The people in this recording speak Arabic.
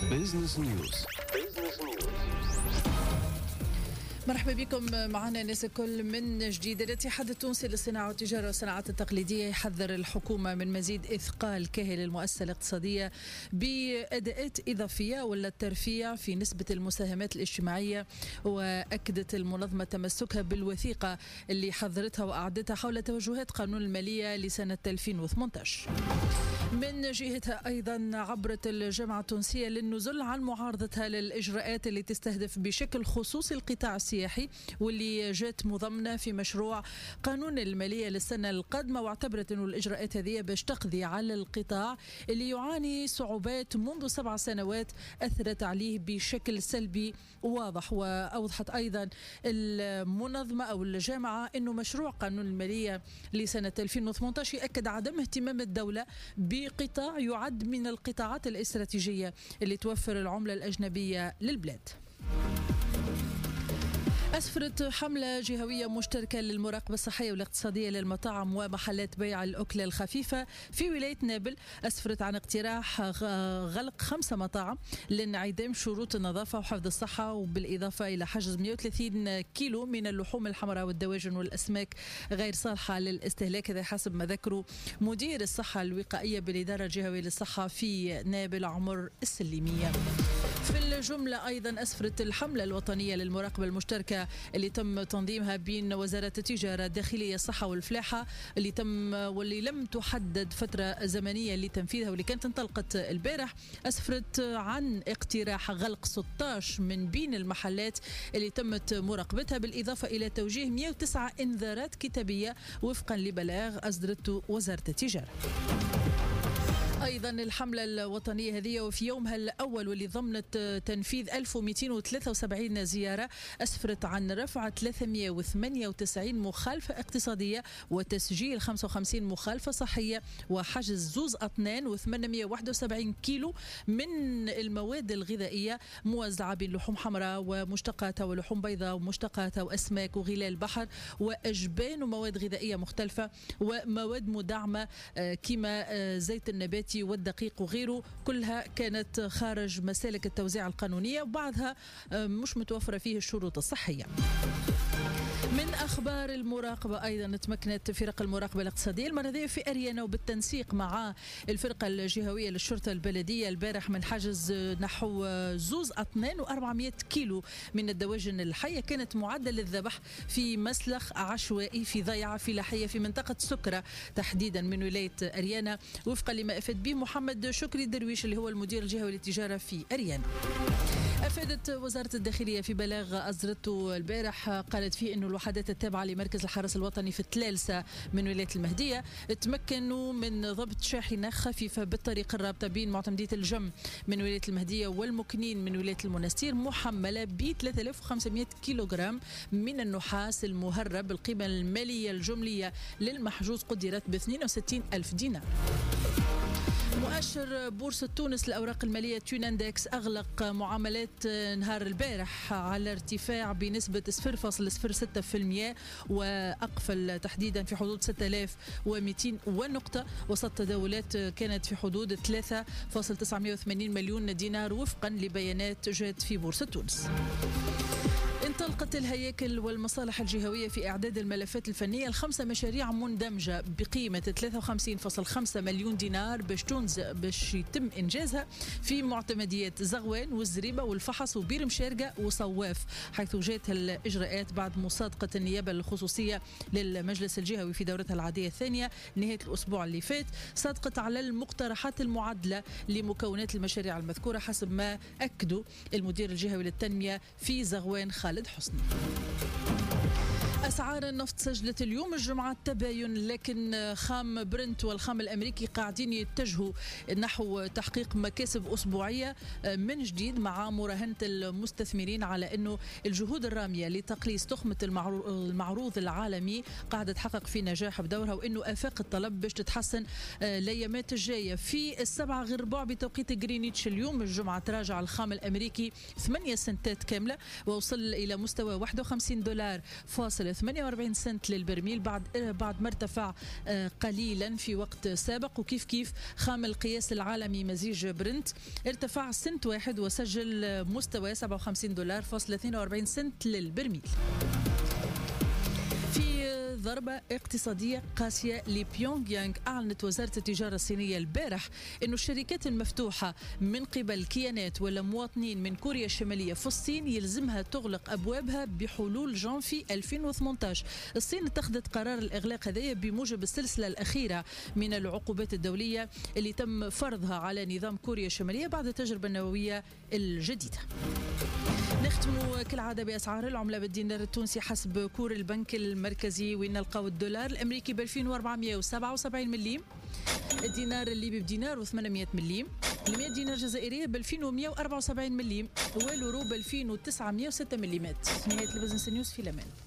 بيزنس نيوز. مرحبا بكم معنا ناس الكل من جديد. الاتحاد التونسي للصناعة والتجارة والصناعات التقليدية يحذر الحكومة من مزيد إثقال كاهل المؤسسة الاقتصادية بأداءات إضافية ولا الترفيع في نسبة المساهمات الاجتماعية، وأكدت المنظمة تمسكها بالوثيقة اللي حضرتها وأعدتها حول توجهات قانون المالية لسنة 2018. من جهتها أيضا عبرت الجامعة التونسية للنزول عن معارضتها للإجراءات اللي تستهدف بشكل خصوصي القطاع السياحي واللي جات مضمنة في مشروع قانون المالية للسنة القادمة، واعتبرت أن الإجراءات هذه باش تقضي على القطاع اللي يعاني صعوبات منذ 7 سنوات أثرت عليه بشكل سلبي واضح. وأوضحت أيضا المنظمة أو الجامعة أنه مشروع قانون المالية لسنة 2018 يأكد عدم اهتمام الدولة بقطاع يعد من القطاعات الاستراتيجية اللي توفر العملة الأجنبية للبلاد. أسفرت حملة جهوية مشتركة للمراقبة الصحية والاقتصادية للمطاعم ومحلات بيع الأكل الخفيفة في ولاية نابل. أسفرت عن اقتراح غلق 5 مطاعم لانعدام شروط النظافة وحفظ الصحة، وبالإضافة إلى حجز 130 كيلو من اللحوم الحمراء والدواجن والأسماك غير صالحة للاستهلاك، هذا حسب ما ذكروا مدير الصحة الوقائية بالإدارة الجهوية للصحة في نابل عمر السليمية. في الجملة أيضا أسفرت الحملة الوطنية للمراقبة المشتركة اللي تم تنظيمها بين وزارة التجارة الداخلية الصحة والفلاحة واللي لم تحدد فترة زمنية لتنفيذها واللي كانت انطلقت البارح. أسفرت عن اقتراح غلق 16 من بين المحلات اللي تمت مراقبتها، بالإضافة إلى توجيه 109 إنذارات كتابية وفقا لبلاغ أصدرته وزارة التجارة. أيضا الحملة الوطنية هذه وفي يومها الأول واللي ضمنت تنفيذ 1273 زيارة أسفرت عن رفع 398 مخالفة اقتصادية وتسجيل 55 مخالفة صحية وحجز 2 أطنان و871 كيلو من المواد الغذائية موزعة بين لحوم حمراء ومشتقاتها ولحوم بيضاء ومشتقاتها وأسماك وغلال بحر وأجبان ومواد غذائية مختلفة ومواد مدعمة كما زيت النبات والدقيق وغيره، كلها كانت خارج مسالك التوزيع القانونية وبعضها مش متوفرة فيه الشروط الصحية. من أخبار المراقبة أيضا تمكنت فرق المراقبة الاقتصادية المرة هذه في أريانا وبالتنسيق مع الفرقة الجهوية للشرطة البلدية البارح من حجز نحو 2 أطنان و400 كيلو من الدواجن الحية كانت معدة للذبح في مسلخ عشوائي في ضيعة فلاحية في منطقة سكرة تحديدا من ولاية أريانا، وفقا لما أفاد به محمد شكري درويش اللي هو المدير الجهوي للتجارة في أريانا. أفادت وزارة الداخلية في بلاغ أصدرته البارح قالت فيه أنه الوحدات التابعة لمركز الحرس الوطني في التلالسة من ولاية المهدية تمكنوا من ضبط شاحنة خفيفة بالطريق الرابطة بين معتمدية الجم من ولاية المهدية والمكنين من ولاية المنستير محملة ب 3500 كيلوغرام من النحاس المهرب. القيمة المالية الجملية للمحجوز قدرت ب 62 ألف دينار. مؤشر بورصة تونس للأوراق المالية توناندكس أغلق معاملات نهار البارح على ارتفاع بنسبة 0.06% وأقفل تحديدا في حدود 6200 نقطة، وسط تداولات كانت في حدود 3.980 مليون دينار وفقا لبيانات جات في بورصة تونس. انطلقت الهياكل والمصالح الجهوية في إعداد الملفات الفنية ل5 مشاريع مندمجة بقيمة 53.5 مليون دينار باش يتم إنجازها في معتمديات زغوان والزريبة والفحص وبير مشارقة وصواف، حيث جاءت الإجراءات بعد مصادقة النيابة الخصوصية للمجلس الجهوي في دورتها العادية الثانية نهاية الأسبوع اللي فات، صادقت على المقترحات المعدلة لمكونات المشاريع المذكورة حسب ما أكدوا المدير الجهوي للتنمية في زغوان خالد حسني. أسعار النفط سجلت اليوم الجمعة تباين، لكن خام برنت والخام الأمريكي قاعدين يتجهوا نحو تحقيق مكاسب أسبوعية من جديد مع مراهنة المستثمرين على أنه الجهود الرامية لتقليص تخمة المعروض العالمي قاعدة تحقق في نجاح بدورها، وأنه آفاق الطلب باش تتحسن الأيامات الجاية. في 7 غير ربع بتوقيت غرينتش اليوم الجمعة تراجع الخام الأمريكي 8 سنتات كاملة ووصل إلى مستوى $51.82 48 سنت للبرميل بعد ما ارتفع قليلا في وقت سابق. وكيف كيف خام القياس العالمي مزيج برنت ارتفع سنت واحد وسجل مستوى $57.42 سنت للبرميل. ضربة اقتصادية قاسية لبيونغ يانغ. أعلنت وزارة التجارة الصينية البارح أن الشركات المفتوحة من قبل كيانات ولا مواطنين من كوريا الشمالية في الصين يلزمها تغلق أبوابها بحلول جانفي 2018. الصين اتخذت قرار الإغلاق هذايا بموجب السلسلة الأخيرة من العقوبات الدولية اللي تم فرضها على نظام كوريا الشمالية بعد التجربة النووية الجديدة. نختم كالعادة بأسعار العملة بالدينار التونسي حسب كور البنك المركزي، وين نلقاو الدولار الأمريكي ب 2477 مليم، الدينار الليبي بدينار و800 مليم، ال100 دينار جزائرية ب 2174 مليم، واليورو ب 2906 مليمات. نهاية البزنس نيوز في الأمان.